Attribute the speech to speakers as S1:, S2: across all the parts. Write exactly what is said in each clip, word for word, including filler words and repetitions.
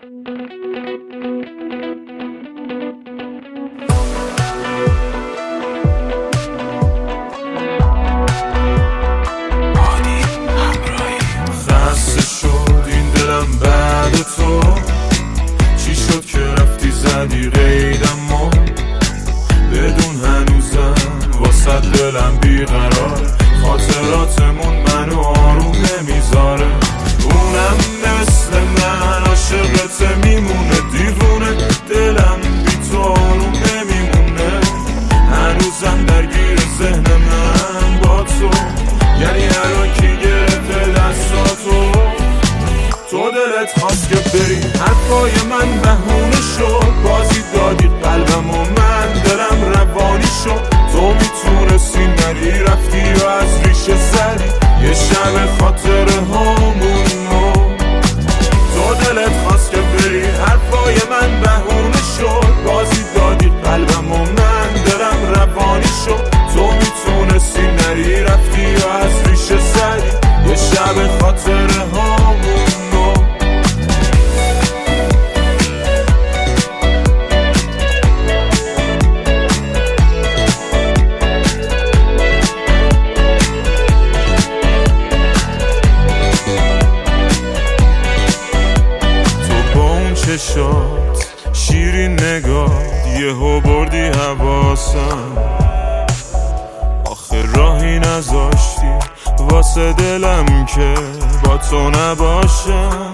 S1: خسته شد این دلم بعد تو، چی شد که رفتی زدی قیدم و بدون هنوزم واسه دلم بیقرار. خاطراتمون منو آروم نمیذاره، اونم مثل من عاشقت میمونه دیوونه. دلم بی تو آروم نمیمونه، هنوزم درگیر ذهن من با تو. یعنی الان کی گرفته دستاتو؟ تو دلت خواست که بری، حرفای من بهونه شد. بازی دادی قلبم و من دلم روانی شد. تو میتونستی نری، رفتی و از ریشه زدی یه شب خاطر همونو. تو دلت خواست که بری، حرفای من بهونه شد. بازی دادی قلبم و من دلم روانی شد. تو میتونستی نری، رفتی و از ریشه زدی یه شب خاطر همونو. چشات شیرین نگاه یهو بردی حواسم. آخه راهی نذاشتی واسه دلم که با تو نباشم.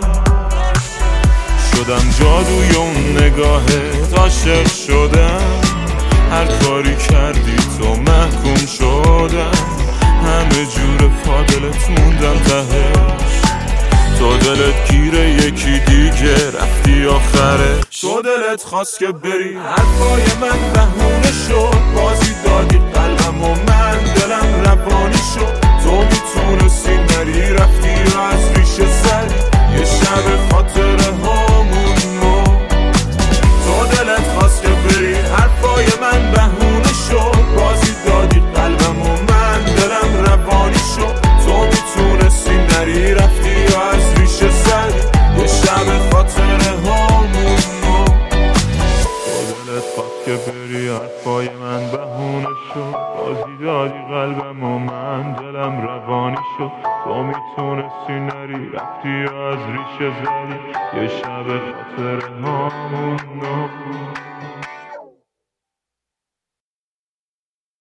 S1: شدم جادوی اون نگاهت، عاشق شدم. هر کاری کردی تو محکوم شدم. همه جور فاضلت موندم تهش. تو دلت گیره یکی دیگه، رفتی آخرش. تو دلت خواست که بری، حرفای من بهونه شد. بازی دادی قلبم و من دلم روانی شد. تو میتونستی نری، رفتی و از ریشه زدی یه شب خاطر همونو. تو دلت خواست که بری، حرفای من بهونه شد. بازی دادی قلبم و من دلم روانی شد. تو میتونستی نری، رفتی و از ریشه زدی یه شب خاطر همونو. تو دلت خواست که بری، حرفای من بهونه شد. بازی دادی قلبم و من دلم روانی شد. تو میتونستی نری، رفتی و از ریشه زدی یه شب خاطر همونو.